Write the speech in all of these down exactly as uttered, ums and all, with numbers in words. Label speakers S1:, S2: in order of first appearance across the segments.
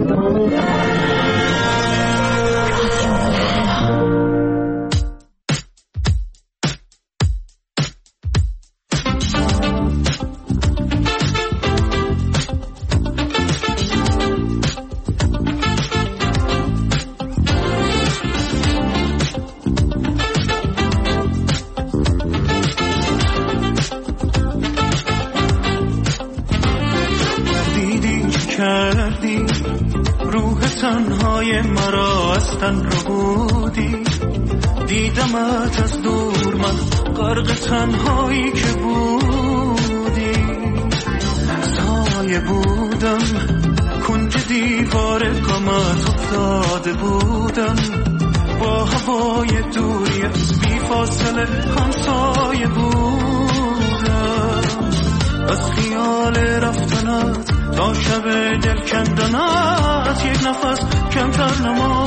S1: کردی روح تنهای مرا از تن رو بودی، دیدمت از دور من غرق تنهایی که بودی، سایه بودم کنج دیوار غمت افتاده بودم، با هوای دوری از بی فاصله همسایه بودم، از خیال رفتنت تا شب دل کندنت یک نفس کمتر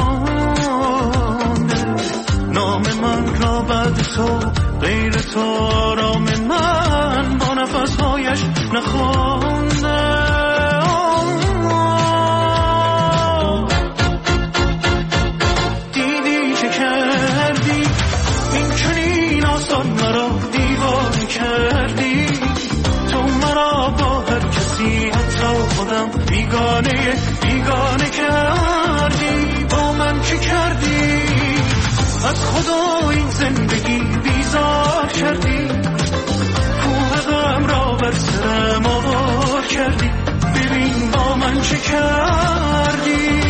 S1: نمانده، نام من را بعد تو غیر تو آرام من با نفسهایش نخوانده. دیدی چه کردی این چنین آسان مرا دیوانه کردی، تو مرا با هر کسی حتی خودم بیگانه بیگانه کردی، با من چه کردی از خدا این زندگی بیزار کردی، کوه غم را بر سرم آوار کردی، ببین با من چه کردی.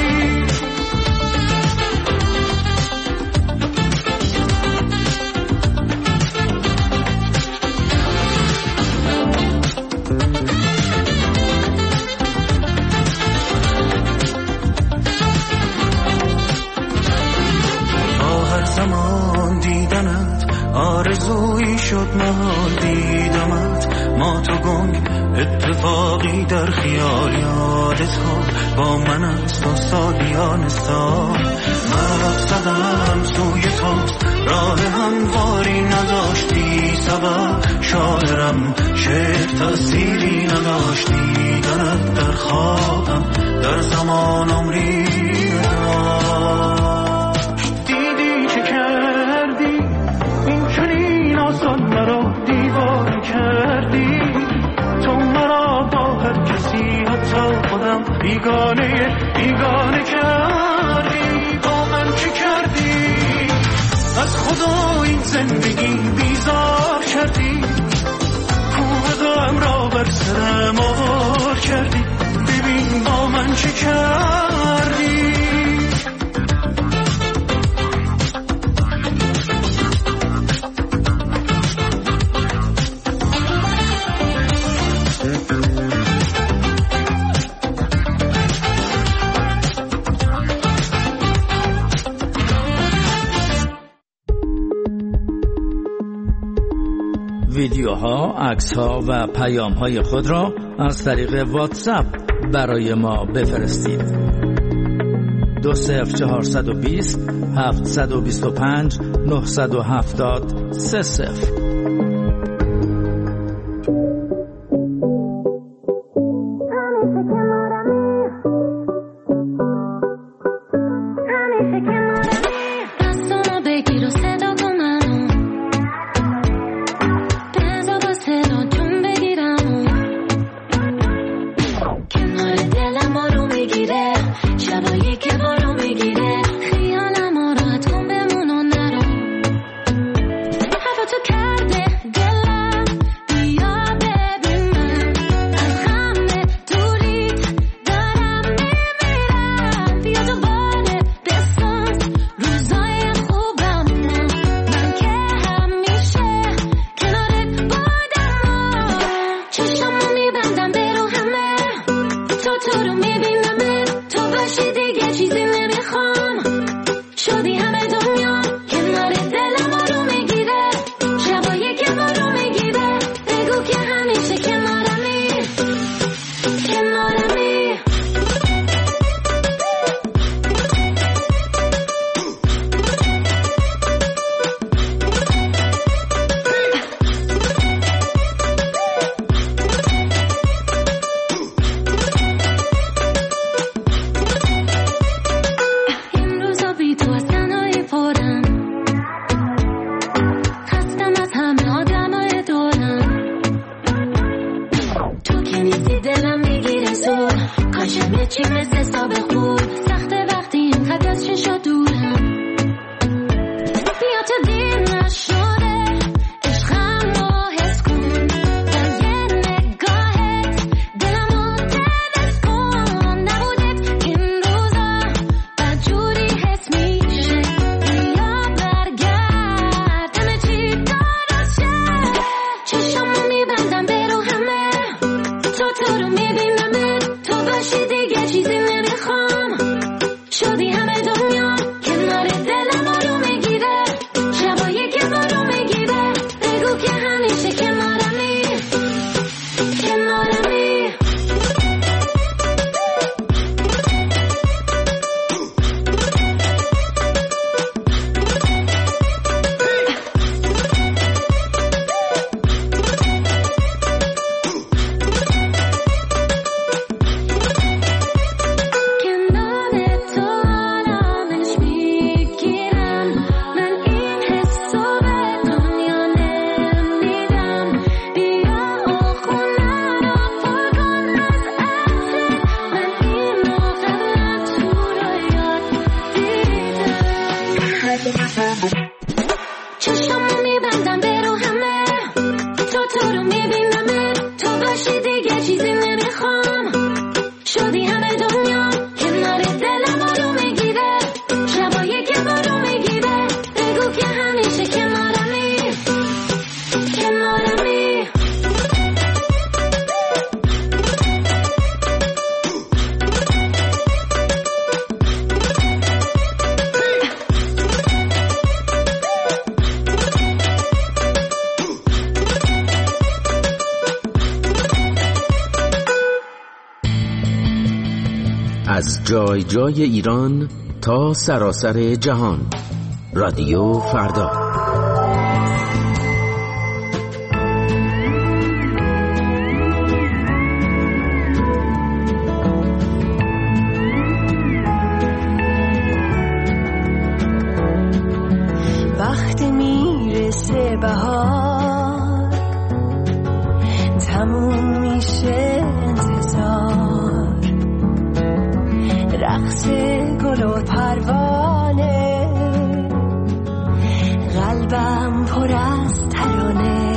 S1: زمان دیدنت آرزویی شد محال دیدمت، ما تو گنگ اتفاقی در خیال یادت ها با من از تو سالیان سال، من زدم سوی تو راه همواری نداشتی سبب، شاعرم شعر تأثیری نداشتی، دیدنت در خوابم در زمان عمری نداشت. مرا دیوانه کردی، تو مرا با هر کسی حتی خودم بیگانه بیگانه کردی، با من چه کردی از خدا این زندگی بیزار کردی، کوه غم را بر سرم آوار کردی، ببین با من چه کردی.
S2: ویدیوها، عکس‌ها و پیام‌های خود را از طریق واتساپ برای ما بفرستید. دو صفر چهارصد و بیست هفتصد و بیست و پنج نهصد و هفتاد سه صفر.
S3: تو رو میبینم تو باشی دیگه چیز از جای جای ایران تا سراسر جهان. رادیو فردا.
S4: وقتی میرسه بهار، تموم میشه انتظار، رقص گل و پروانه، قلبم پر از ترانه.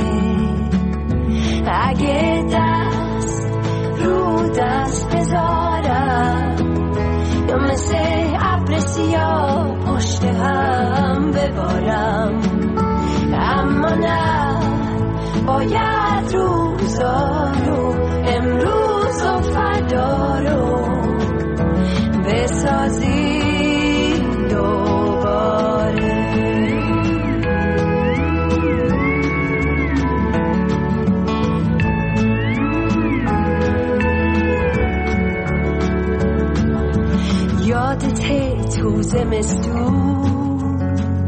S4: اگه دست رو دست بذارم، یا مثل ابر سیاه پشت هم ببارم، اما نه، باید روزا رو، امروز و فردا رو بسازی دوباره. یادته تو زمستون،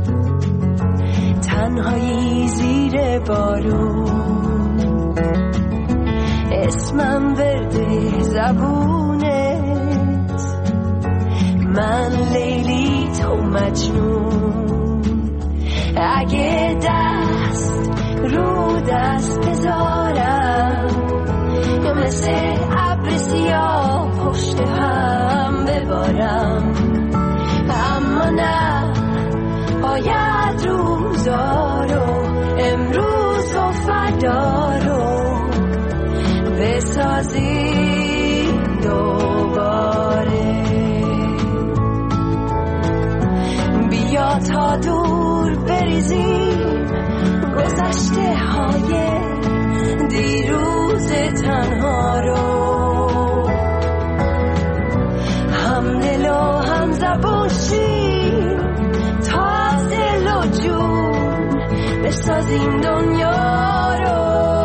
S4: تنهایی زیر بارون، اسمم ورده زبونت، من لیلی تو مجنون. اگه دست رو دست بذارم، یا مثل ابر سیاه پشت هم ببارم، اما نه، باید روزا رو، امروز و فردا رو بسازی دوباره. بیا تا دور بریزیم گذشته های دیروز تنها رو، هم دل و هم زبون شیم تا دل و جون بسازیم دنیا رو.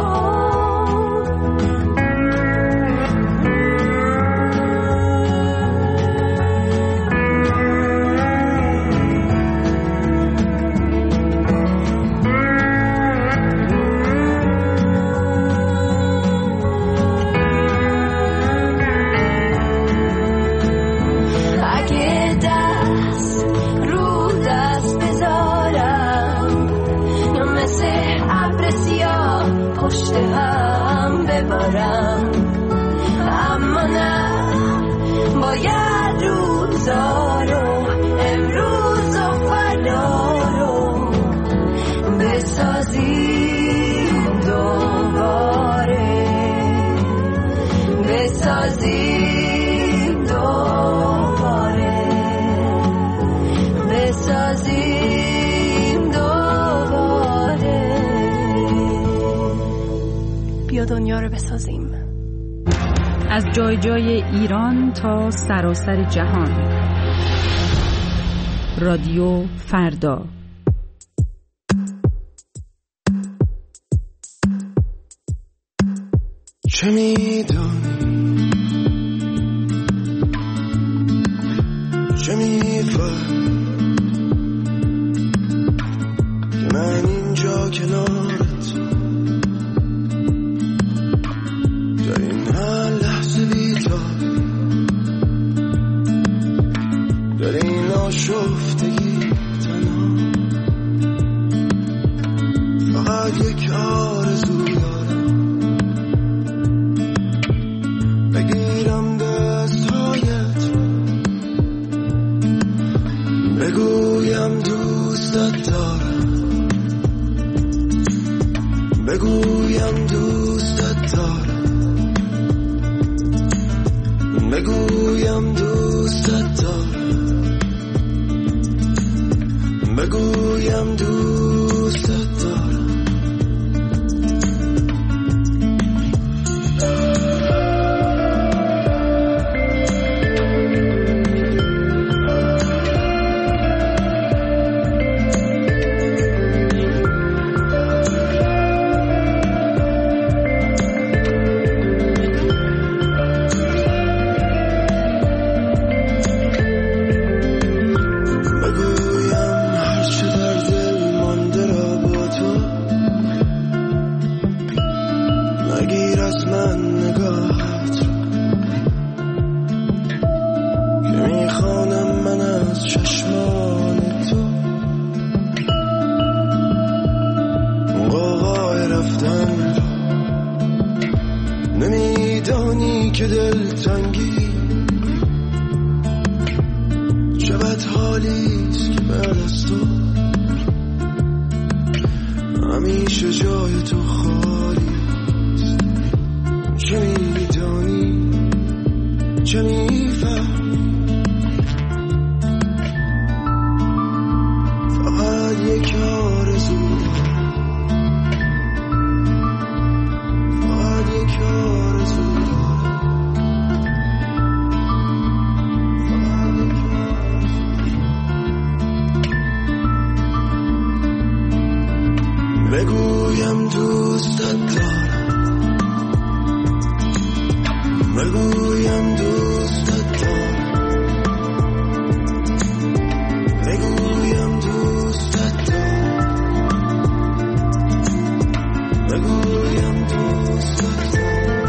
S4: پشت هم ببارم، اما نه، باید روزا رو، امروز و فردا رو بسازیم دوباره، بسازیم دوباره، بسازیم دوباره. بیا دنیا رو بسازیم.
S5: از جای جای ایران تا سراسر جهان. رادیو فردا.
S1: چه میدانی، چه میفهمی که من اینجا کنارت در این هر لحظه بی‌تاب، در این آشفتگی تنها، فقط یک آرزو دارم، بگیرم دستهایت، بگویم دوستت دارم، بگویم دوستت دارم، بگویم دوستت دارم، بگویم دوستت دارم.
S6: از چشمان تو موقع رفتن نمیدانی که دلتنگی چه بد حالیست که بعد از تو همیشه جای تو خالیست. چه میدانی چه میفهمی فقط یک آرزو فقط یک آرزو بگویم دوستت دارم بگویم دوستت دارم بگویم دوستت دارم بگویم دوستت دارم.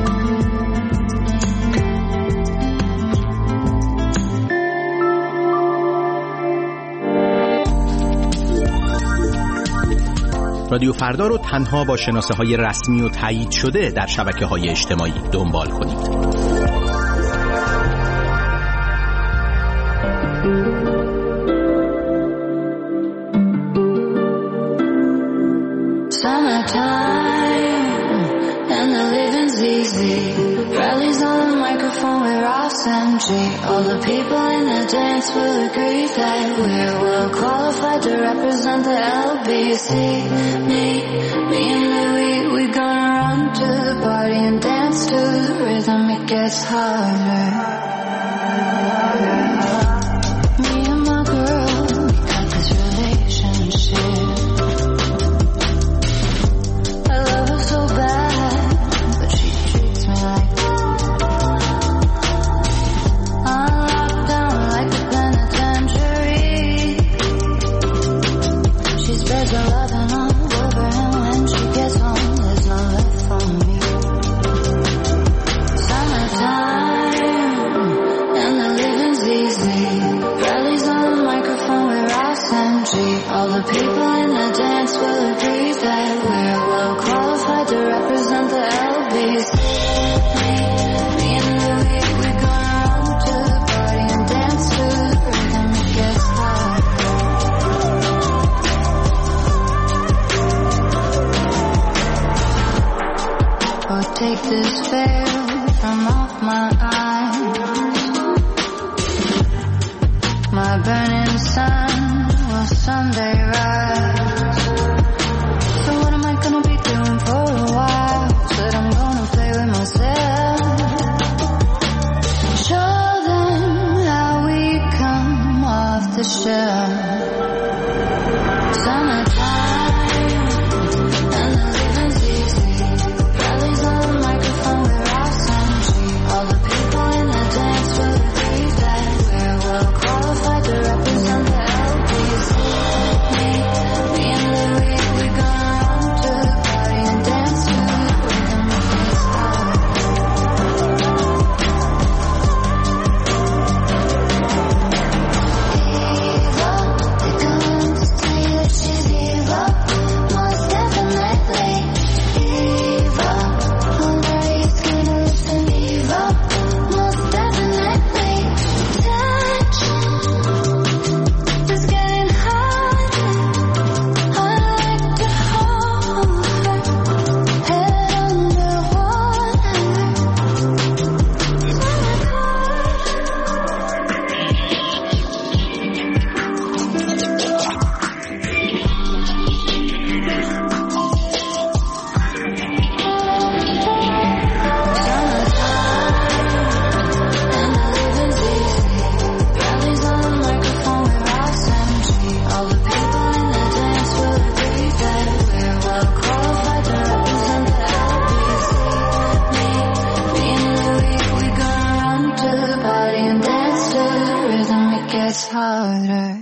S7: رادیو فردا رو تنها با شناسه های رسمی و تایید شده در شبکه های اجتماعی دنبال کنید.
S8: All the people in the dance will agree that we're well qualified to represent the L B C. Me, me and Louie, we gonna run to the party and dance to the rhythm. It gets harder. Me and my girl, we got this relationship. I love her so bad, but she treats me like there's a loving all over, and when she gets home, there's no left for me. Summertime, and the living's easy. Rallies on the microphone with Ross and G. All the people in the dance will agree that we're well qualified to represent the L B C. Me, me and Louie, we're gonna run to the party and dance to the rhythm. It gets hard. Oh, take this veil from off my eyes. My burning sun will someday rise. So what am I gonna be doing for a while? Said I'm gonna play with myself. Show them how we come off the shelf. Summertime, and the living's easy. Rallies on the microphone with Ross and G. All the people in the dance will agree that we're well qualified to represent the L B C. Me, me and Louie, we gonna run to the party and dance to the rhythm. It gets hard. Diva, they're going to tell you that she's evil. Most definitely. Diva, all right, it's gonna listen. Diva, most definitely. Touch is getting harder. I like to hold her head underwater. It's harder.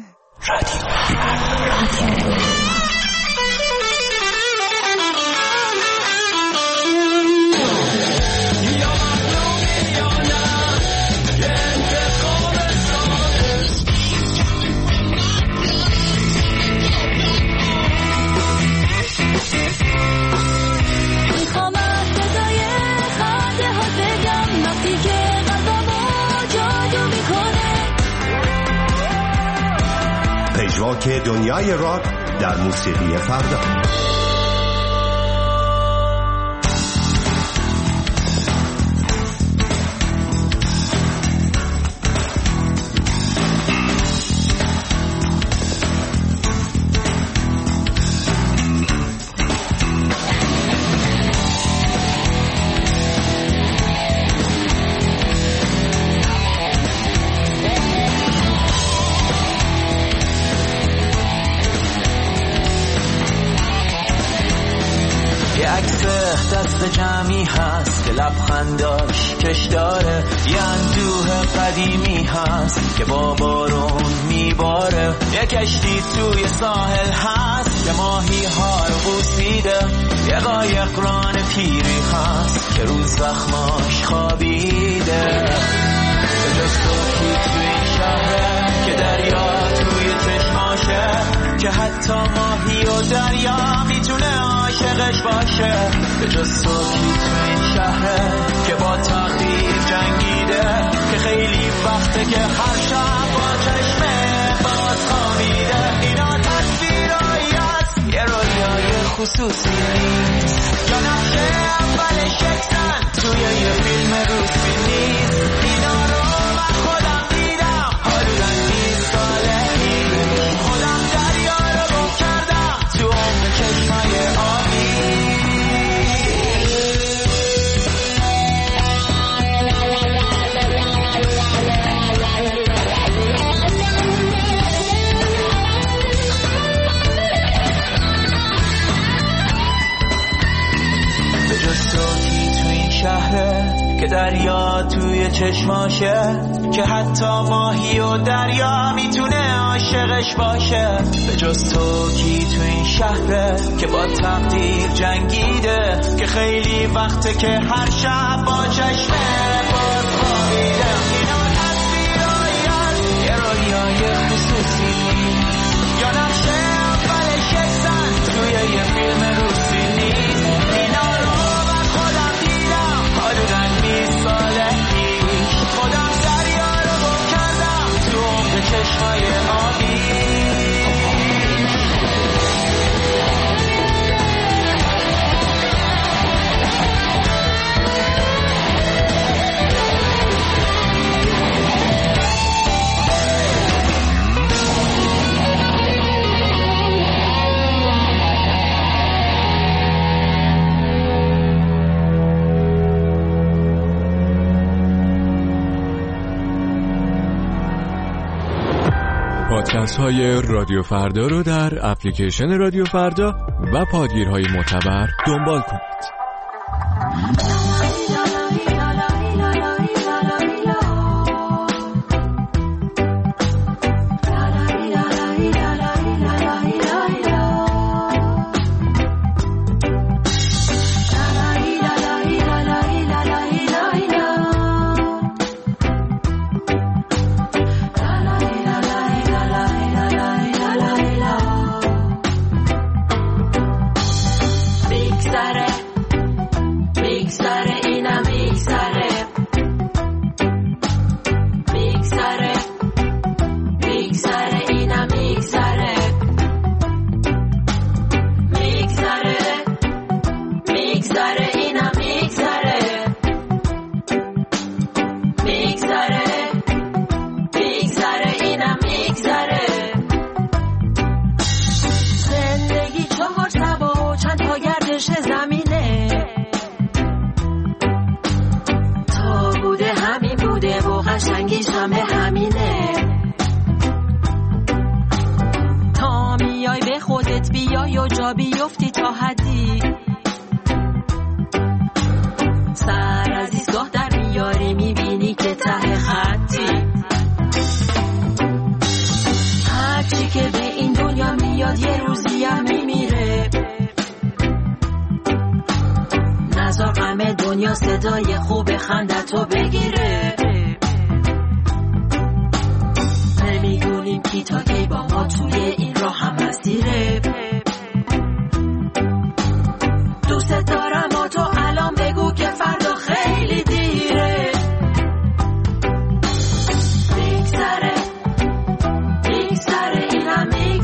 S9: راک دنیای راک در موسیقی فردا.
S10: دست جمعی هست که لبخنداش کش داره، یه اندوه قدیمی هست که با بارون میباره، یه کشتی توی ساحل هست که ماهی ها رو بوسیده، یه قایق ران پیری هست که روز زخماش خوابیده. به جز صبحی توی این شهره که دریا توی چشماشه، که حتی ماهی و دریا میتونه عاشقش باشه. به جز صبحی تو این شهره که با تقدیر جنگیده، که خیلی وقته که هر شب با چشمه باز خوابیده. اینا تصویرهایی هست، یه رویای خصوصی نیست، یا نقشه اول شکسن توی یه فیلم روسی نیست. اینا رو من خودم دیدم حدوداً بیست ساله پیش، خودم دریا رو گم کردم تو عمق چشمای آبی. به جز تو کی تو این شهره که دریا توی چشماشه، که حتی ماهی و دریا میتونه عاشقش باشه. به جز تو کی تو این شهره که با تقدیر جنگیده، که خیلی وقته که هر شب با چشمه باز خوابیده. اینا تصویرهایی هست، یه رویای خصوصی نیست، یا نقشه اول شکسن توی یه فیلم روسی نیست. اینا رو من خودم دیدم حدوداً بیست ساله پیش، خودم دریا رو گم کردم تو عمق چشمای آبی.
S11: پادکست های رادیو فردا رو در اپلیکیشن رادیو فردا و پادگیرهای معتبر دنبال کنید.
S12: صدای خوب خندتو بگیره، نمیدونیم کی تا کی با ما توی این راه هم مسیره. دوست دارم ما تو الان بگو که فردا خیلی دیره. میگذره میگذره اینم میگذره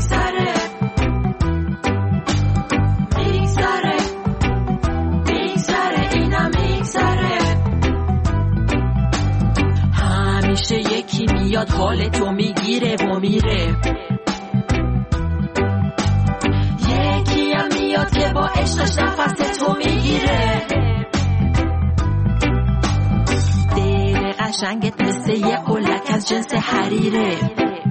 S12: یکی میاد حال تو میگیره و میره، یکی هم میاد که با عشقش نفس تو میگیره. دل قشنگت مثل یه قلک از جنس حریره،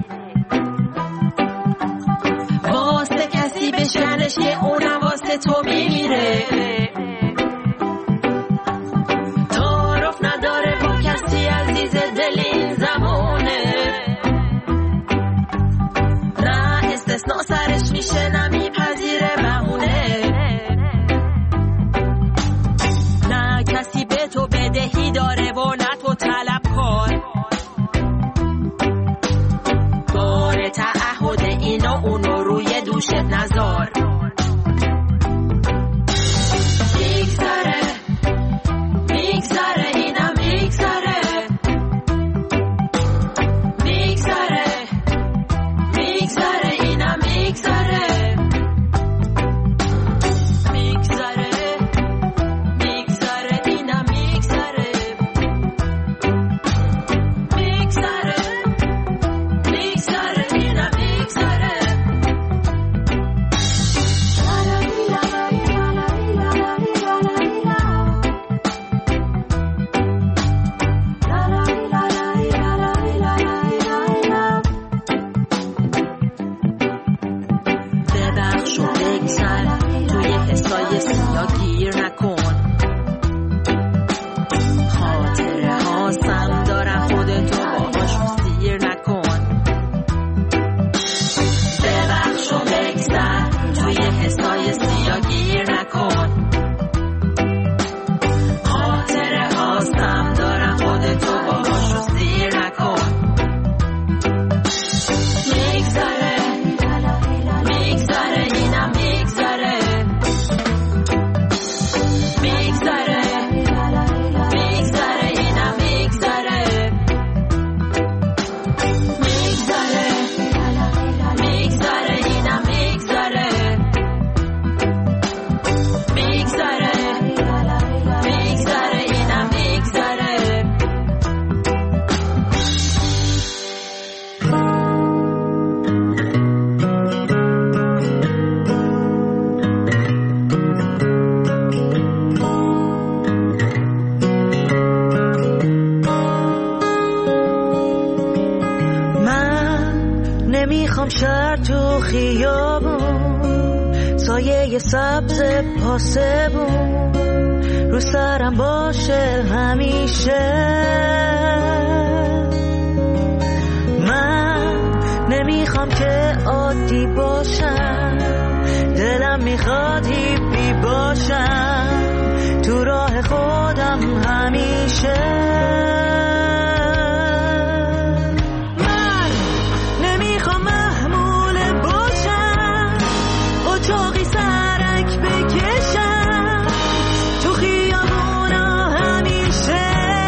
S12: واسه کسی بشکنش یه اونم واسه تو میمیره. تعارف نداره با کسی عزیز دل این زمانه، نه استثناء سرش میشه نه میپذیره بهونه، نه کسی به تو بدهی داره و نه تو طلبکار. بار تعهد اینو اونو روی دوشت نذار. میگذره میگذره اینم میگذره، میگذره میگذره اینم میگذره، میگذره میگذره اینم میگذره، میگذره میگذره اینم میگذره. ببخش و بگذر توی حسای سیاه گیر نکن، خاطره ها سم دارن خودتو باهاشون سیر نکن. ببخش و بگذر توی حسای سیاه گیر نکن، خاطره ها سم دارن خودتو باهاشون سیر نکن. میگذره میگذره اینم میگذره، میگذره میگذره اینم میگذره، میگذره میگذره اینم میگذره، میگذره میگذره اینم میگذره.
S13: نمیخوام شهر تو خیابون، سایه سبز پاسبون رو سرم باشه همیشه. من نمیخوام که عادی باشم، دلم میخواد هیپی باشم تو راه خودم همیشه. چاقی سرک بکشم تو خیابونا همیشه.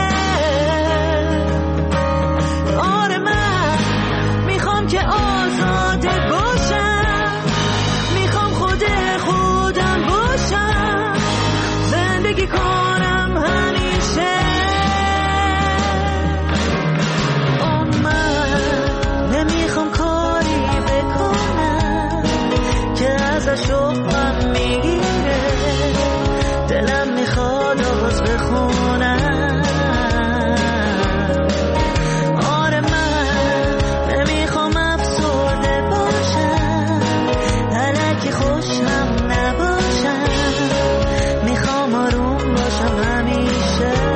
S13: آره من میخوام که آزاده باشم، میخوام خود خودم باشم، زندگی کنم همیشه. آن من نمیخوام کاری بکنم که ازش غم میگیره، دلم میخواد آواز بخونم. آره من نمیخوام افسرده باشم، الکی خوشم نباشم، میخوام آروم باشم همیشه.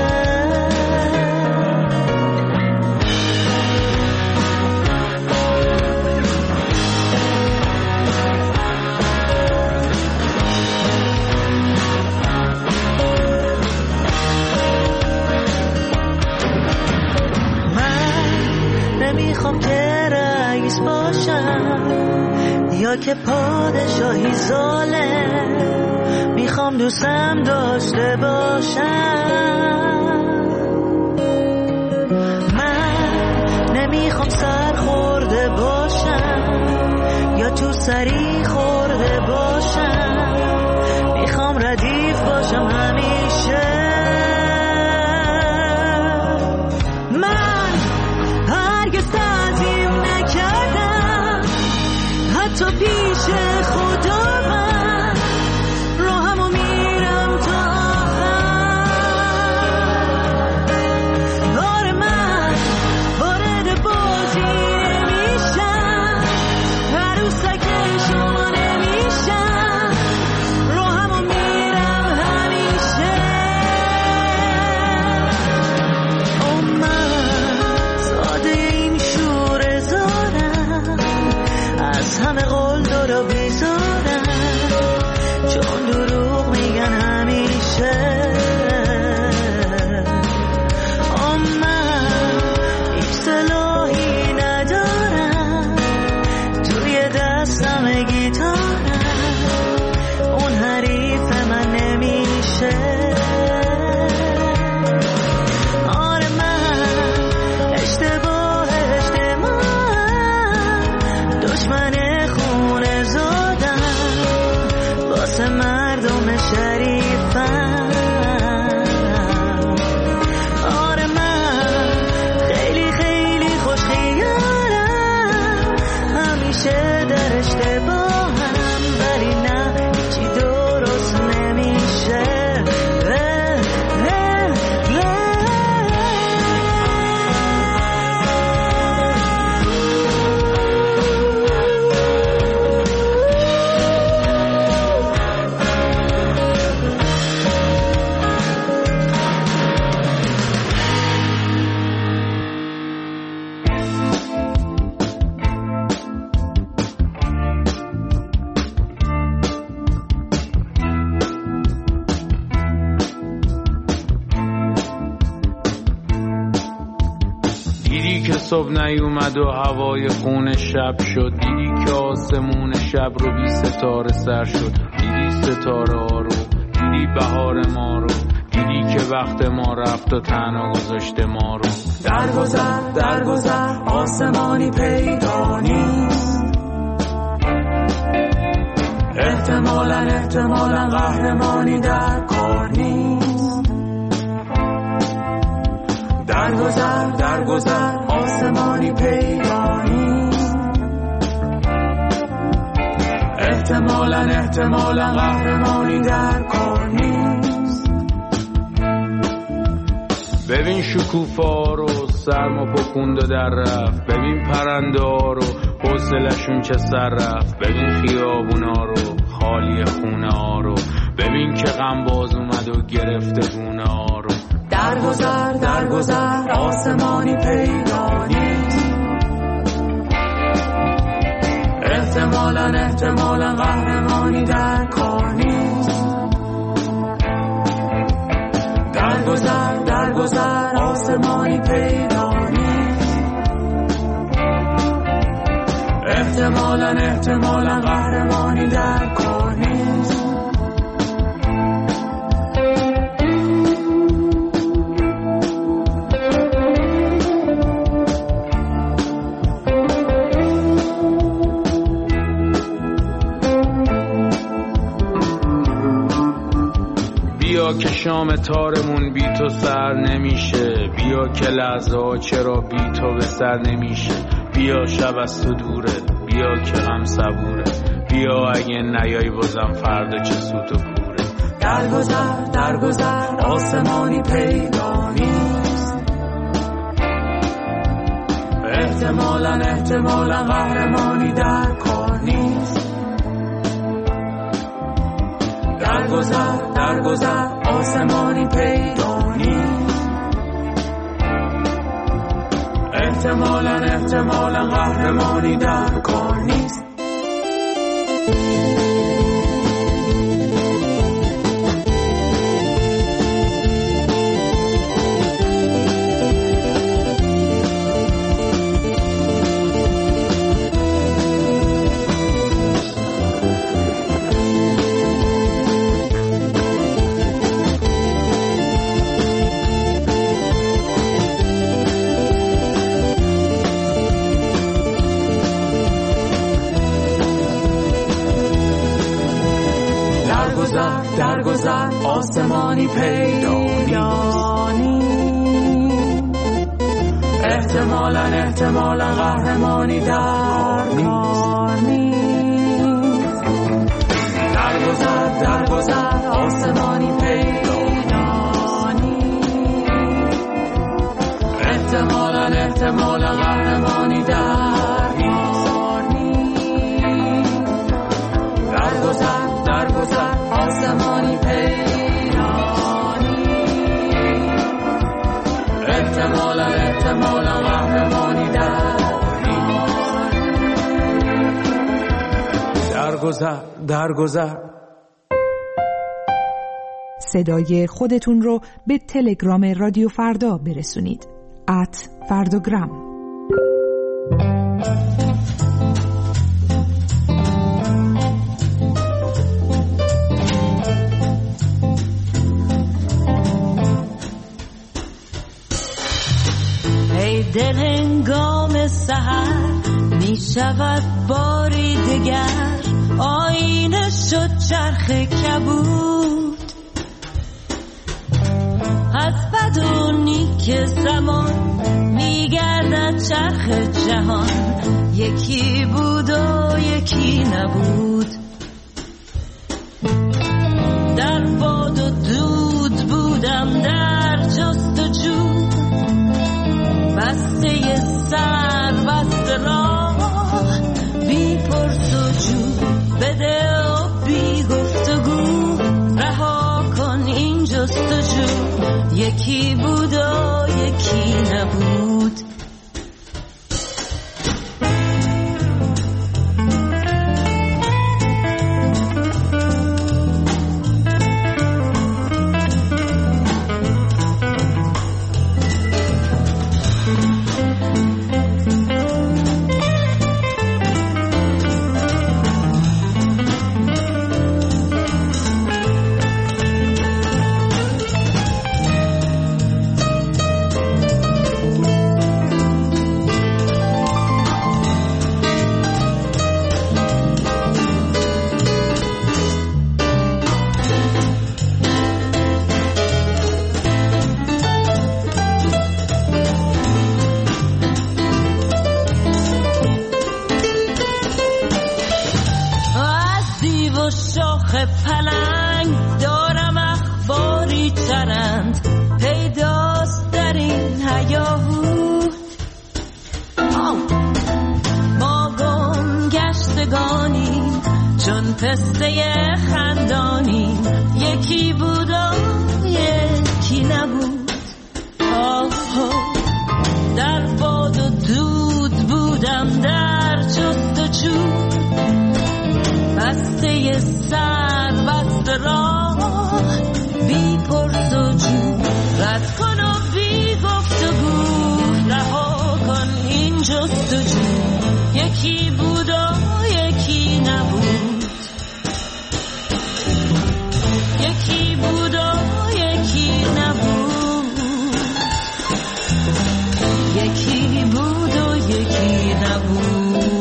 S13: نمیخوام که رئیس باشم یا که پادشاهی ظالم، میخوام دوستم داشته باشم. من نمیخوام سر خورده باشم یا تو سری خورده باشم، میخوام ردیف باشم همیشه. من
S14: دیدی که صبح نیومد و هوای خون شب شد، دیدی که آسمون شب رو بی ستاره سر شد، دیدی ستاره ها رو، دیدی بهار ما رو، دیدی که وقت ما رفت و تنها گذاشته ما رو.
S1: درگذر درگذر آسمانی پیدا نیست، احتمالاً احتمالاً قهرمانی در کار نیست. درگذر درگذر آسمانی پیدا نیست، احتمالاً احتمالاً قهرمانی در کار نیست.
S14: ببین شکوفا رو سرما پکوند و در رفت، ببین پرنده ها رو حوصلشون چه سر رفت، ببین خیابونا رو خالی خونه ها رو، ببین که غم باز اومد و گرفته گونه ها رو.
S1: درگذر درگذر آسمانی پیدا نیست، احتمالاً احتمالاً قهرمانی در کار نیست. درگذر درگذر آسمانی پیدا نیست، احتمالاً احتمالاً قهرمانی در کار نیست.
S14: بیا که شام تارمون بی تو سر نمیشه، بیا که لحظه ها چرا بی تو به سر نمیشه. بیا شب از تو دوره، بیا که غم صبوره، بیا اگه نیای بازم فردا چه سوت و کوره.
S1: درگذر درگذر آسمانی پیدا نیست، احتمالاً احتمالاً قهرمانی در کار نیست. درگذر درگذر آسمانی پیدا نیست، احتمالاً احتمالاً قهرمانی در کار نیست. درگذر آسمانی پیدا نیست، احتمالاً احتمالاً قهرمانی در کار نیست. درگذر درگذر آسمانی پیدا نیست، احتمالاً احتمالاً قهرمانی در کار نیست. درگذر درگذر آسمانی پیدا نیست، احتمالاً احتمالاً قهرمانی در
S14: درگذر درگذر.
S15: صدای خودتون رو به تلگرام رادیو فردا برسونید. ات فردوگرام.
S13: دل هنگام سحر می شود باری دگر، آینه شد چرخ کبود از بد و نیک زمان، می گردد چرخ جهان، یکی بود و یکی نبود. در باد و دود بودم در جست و جو، بسته سر بسته راه، بی پرس و جو، بده و بی گفتگو، رها کن این جست و جو، یکی بود و یکی نبود. پلنگ دارم اخباری چرند پیداست در این هیاهو. ما گم گشتگانیم چون پسته خندانیم، یکی بود و یکی نبود. آه در باد و دود بودم در جستجو، بسته سر بسته راه بی پرس و جو. رد کن و بی گفتگو رها کن این جستجو، یکی بود و یکی نبود، یکی بود و یکی نبود، یکی بود و یکی نبود.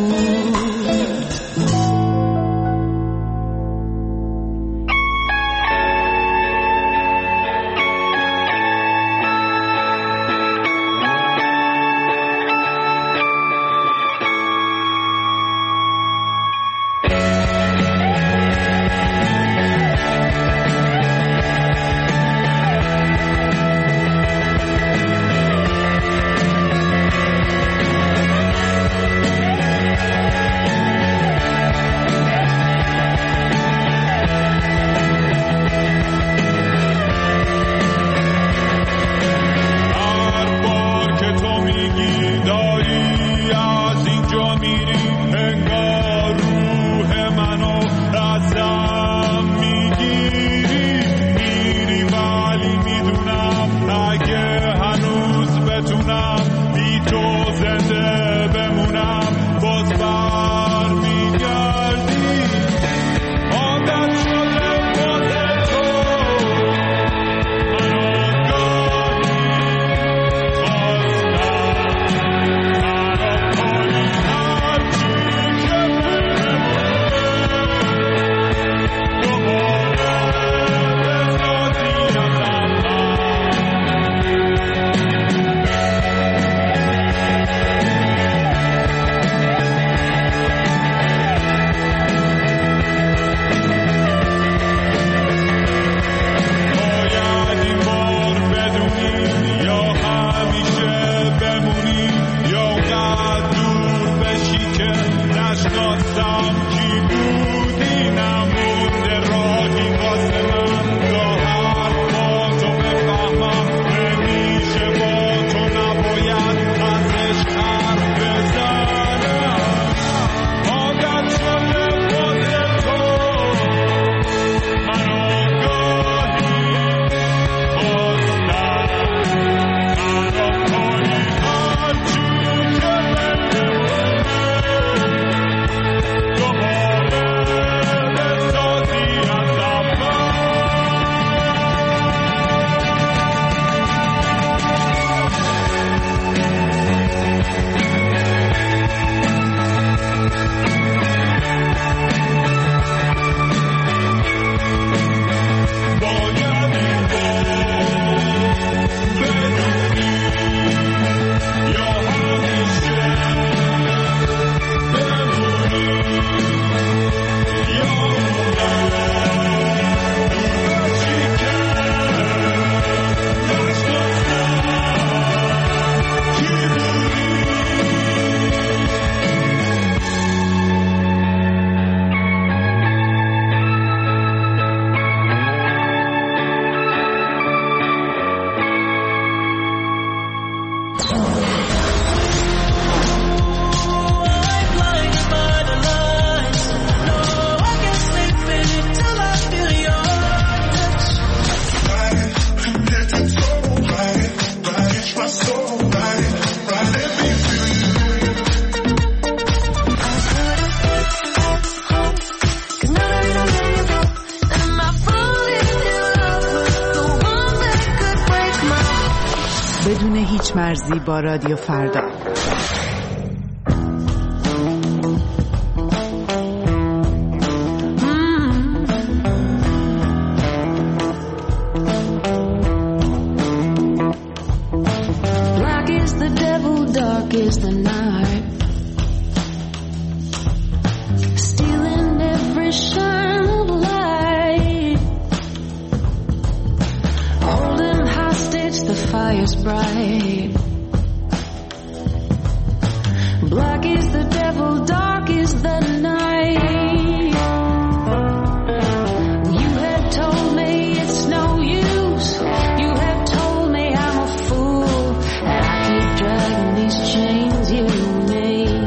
S15: بدون هیچ مرزی با رادیو فردا.
S8: Black is the devil, dark is the night, stealing every shine of light. fire's bright. Black is the devil, dark is the night. You have told me it's no use. You have told me I'm a fool, and I keep dragging these chains you made.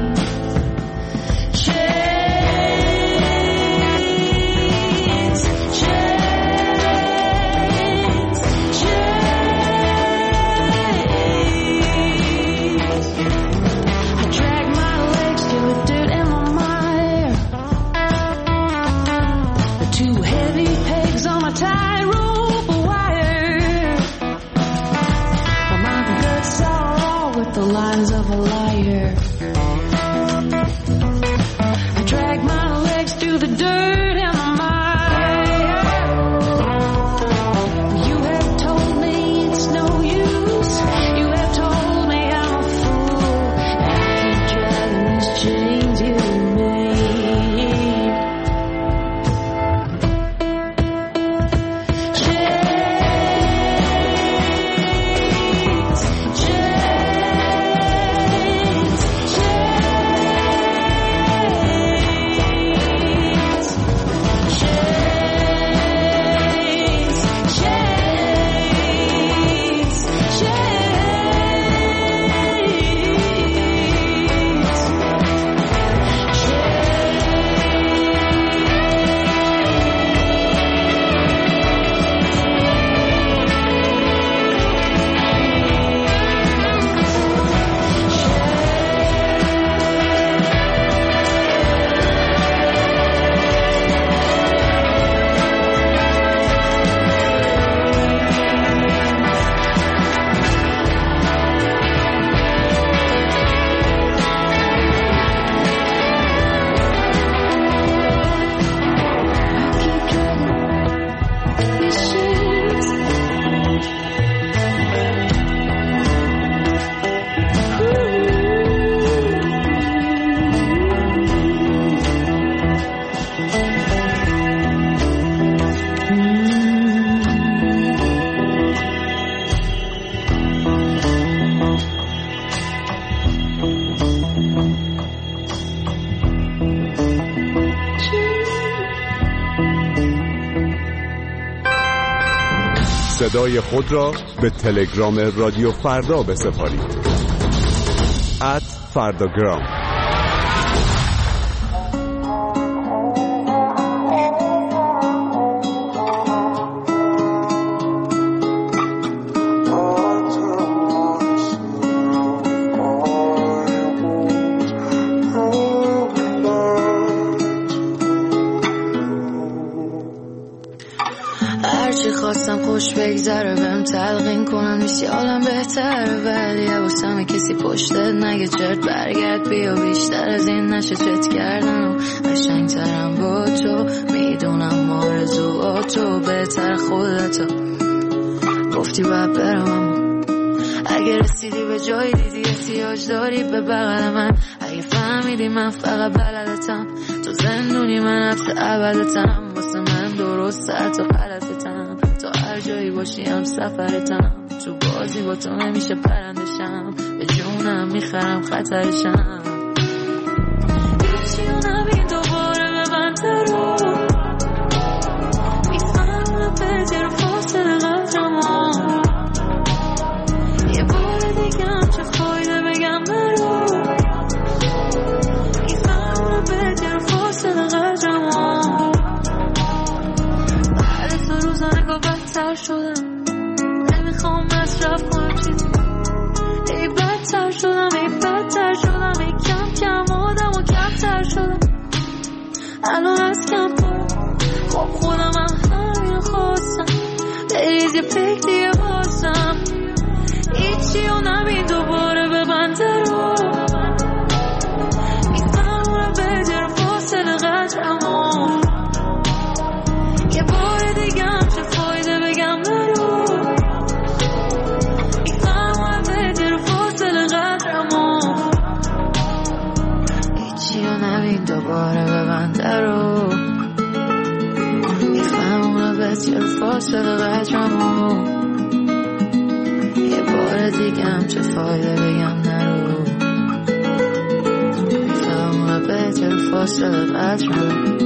S8: Chains, chains, chains. I drag my legs through the dirt and my mire. The two heavy pegs on my tightrope wire. My guts are raw with the lines of a liar. I drag my legs through the dirt and the mire. You have told me it's no use. You have told me I'm a fool, and I keep dragging these chains you made. Chains, chains,
S9: صدای خود را به تلگرام رادیو فردا بسپارید. ات فرداگرام.
S8: هرچی خواستم خوش بگذره بهم تلقین کنم نیستی حالم بهتره، ولی حواسم کسی پشتت نگه چرت برگرد بیا، بیشتر از این نشه چت کردن و قشنگترم با تو، میدونم آرزوهاتو بهتر خودتو گفتی باید برم، اما اگه رسیدی به جایی دیدی احتیاج داری به بغل من، اگه فهمیدی من فقط بلدتم تو زندونی من حبس ابدتم، واسه من درست حتی غلطتم، تا هر جایی باشی هم سفرتم، تو بازی با تو نمیشه پرندشم، به جونم میخرم خطرشم، هیچی رو نبین دوباره به من ترو، میفهمم به جر فاصله قدرمو، یه بار دیگه هم چه فایده بگم برو، میفهمم به جر فاصله قدرمو، بعد تو روزا نگاه بدتر شدم، نمیخوام مصرف کنم چیزی، ای بدتر شدم ای بدتر شدم، ای کم کم آدم و کمتر شدم، الان از کم پرم، خب خودم هم همین خواستم، بریز یه پک دیگه بازم، هیچی رو نبین دوباره به بنده رو، میفهمونم به جر فاصله قدرمو، یه بار دیگه هم چه فایده بگم برو، میفهمونم به جر فاصله قدرمو، هیچی رو نبین دوباره به بنده رو، میفهمونم به جر فاصله قدرمو. فایده بگم نرو میفهم و بهتر فاصله قدرم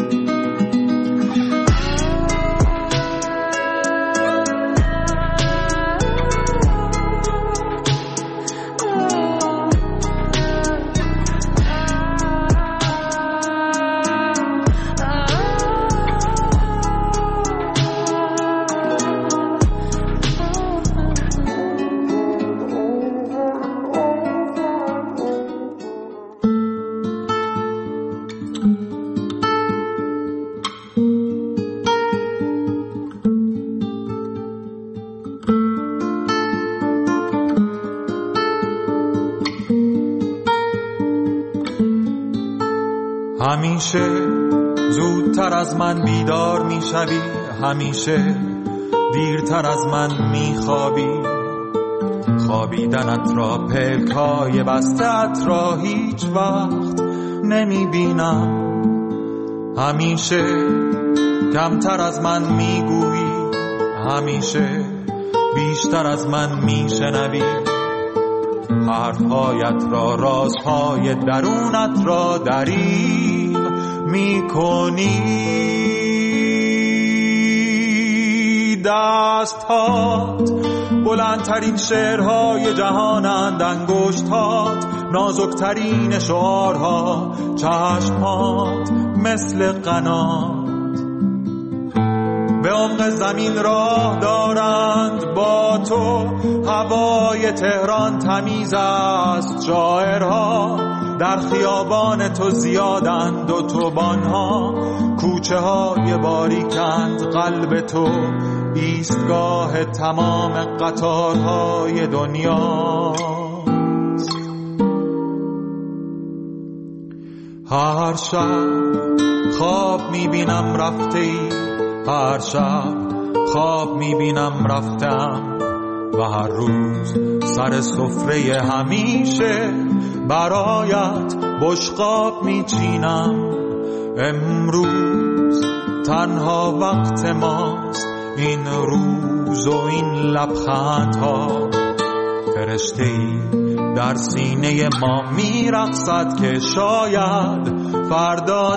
S16: همیشه زودتر از من بیدار میشوی، همیشه دیرتر از من میخوابی. خوابیدنت را پلکای بستت را هیچ وقت نمیبینم. همیشه کمتر از من میگویی، همیشه بیشتر از من میشنوی. حرفهایت را، رازهای درونت را دریغ میکنی. دستهات بلندترین شعرهای جهانند، انگشتات نازکترین شعارها، چشمات مثل قنات به عمق زمین راه دارند. با تو هوای تهران تمیز است، شاعرها در خیابان تو زیادند. اتوبان‌ها کوچه های باریکند، قلب تو ایستگاه تمام قطارهای دنیا. هر شب خواب میبینم رفته ای، هر شب خواب میبینم رفتم و هر روز سر سفره همیشه برایت بشقاب میچینم. امروز تنها وقت ماست، این روز و این لبخندها. فرشته‌ای در سینه ما میرقصد که شاید فردا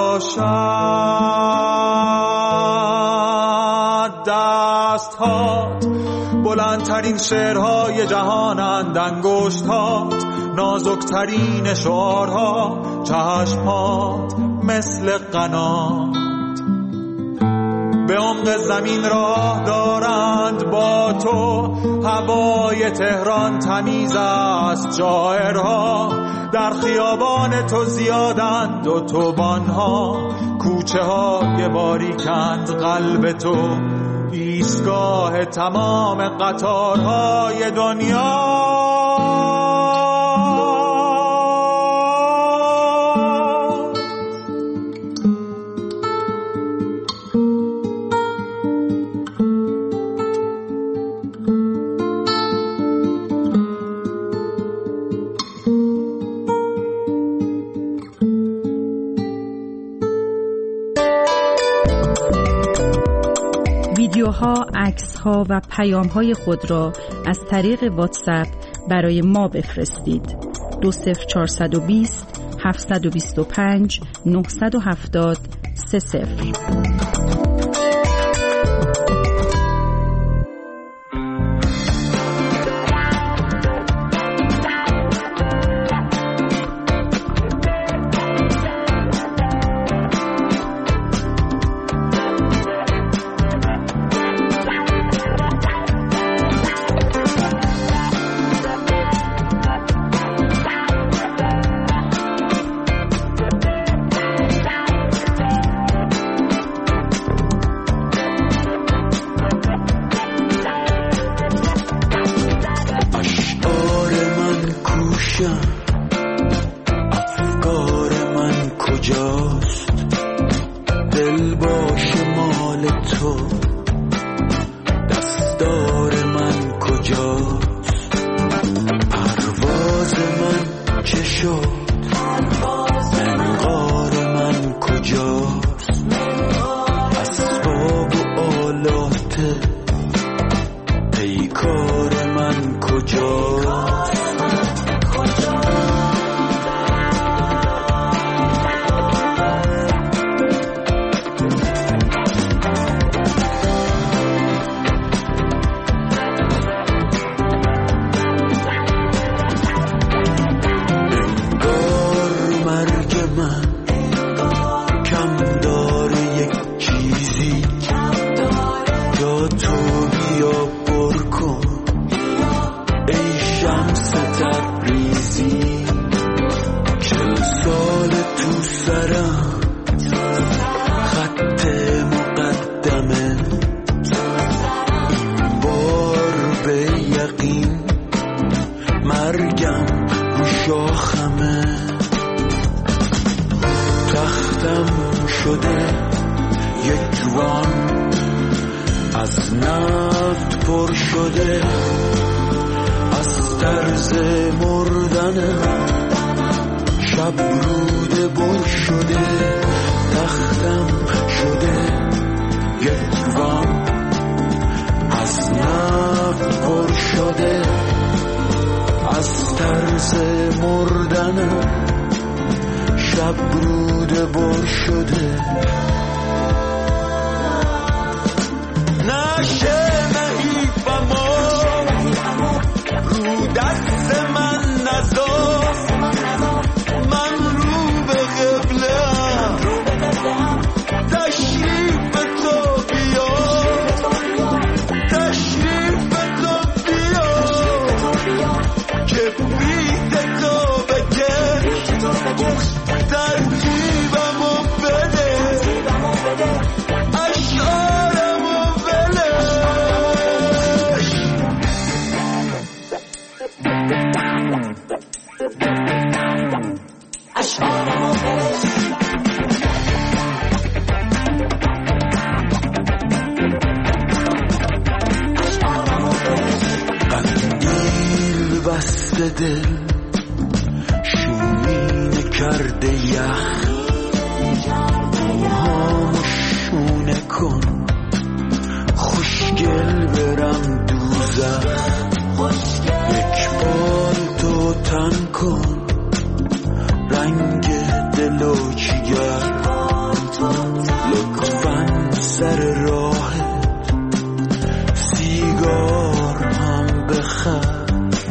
S16: نباشد. دستهات بلندترین شعرهای جهانند، انگشتات نازکترین شعارها، چشمات مثل قنات به عمق زمین راه دارند. با تو هوای تهران تمیز است، شاعرها در خیابان تو زیادند. اتوبان‌ها کوچه های باریکند، قلب تو ایستگاه تمام قطارهای دنیا.
S5: ویدیوها، عکس‌ها و پیام‌های خود را از طریق واتساپ برای ما بفرستید. دو صفر چهارصد و بیست هفتصد و بیست و پنج نهصد و هفتاد سه صفر.
S6: کار من کجا
S1: شاخمه، تختم شده یک وان از نفت پر شده، از طرز مردنم شب روده بر شده، تختم شده یک وان از نفت پر شده، از طرز مردنم شب روده بر شده. نشه نهیفمو رو دست من نذار، من رو به قبله‌ام، تشریف تو بیا، تشریف تو بیا، که بیت تو بکش، ترتیبمو بده، اشعارمو بلش. اشعارمو بلش. قندیل بسته دل شومینه کرده یخ، موهامو شونه کن خوشگل برم دوزخ، یک بار تو تن کن رنگ دلو جگر، لطفاً سر راهت سیگار هم بخر.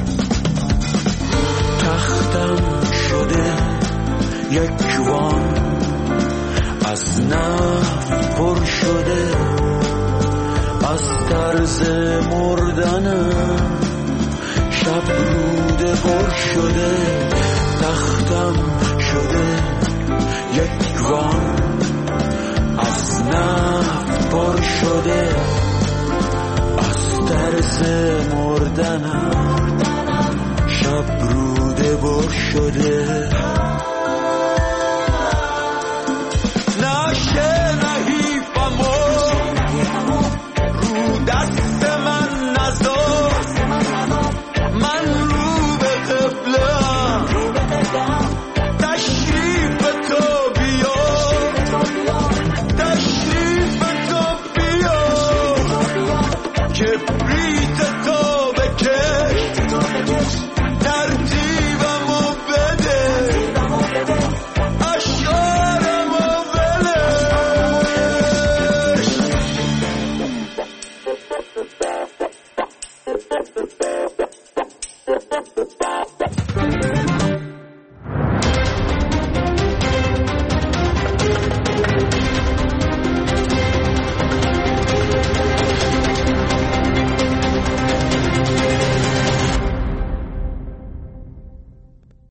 S1: تختم شده یک وان از نفت پر شده، از طرز مردنم شب روده پر شده، تختم شده یک وان از نفت پر شده، از طرز مردنم شب روده پر شده.